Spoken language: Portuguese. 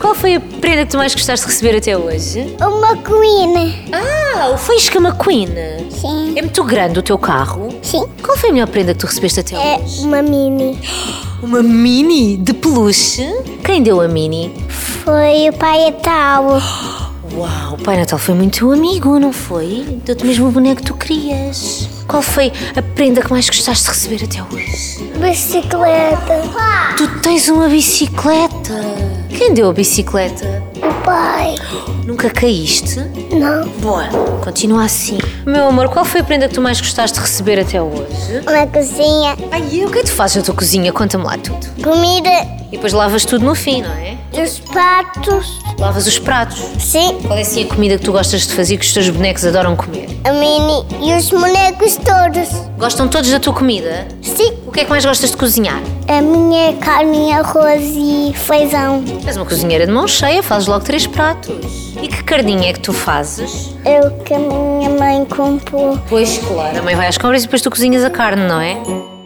qual foi a prenda que tu mais gostaste de receber até hoje? Uma coina. O Feixe McQueen. Sim. É muito grande o teu carro? Sim. Qual foi a melhor prenda que tu recebeste até É hoje? uma mini. Uma mini de peluche? Quem deu a mini? Foi o Pai Natal. Uau, o Pai Natal foi muito teu amigo, não foi? Deu-te mesmo o boneco que tu querias. Qual foi a prenda que mais gostaste de receber até hoje? Bicicleta. Tu tens uma bicicleta. Quem deu a bicicleta? O pai. Nunca caíste? Não. Boa, continua assim. Meu amor, qual foi a prenda que tu mais gostaste de receber até hoje? Uma cozinha. Ai, o que é que tu fazes na tua cozinha? Conta-me lá tudo. Comida. E depois lavas tudo no fim, não é? Os pratos. Lavas os pratos. Sim. Qual é assim a comida que tu gostas de fazer que os teus bonecos adoram comer? A mini e os bonecos todos. Gostam todos da tua comida? Sim. O que é que mais gostas de cozinhar? A minha carne, arroz e feijão. És uma cozinheira de mão cheia, fazes logo 3 pratos. E que carninha é que tu fazes? Eu que a minha mãe comprou. Pois, claro, a mãe vai às compras e depois tu cozinhas a carne, não é?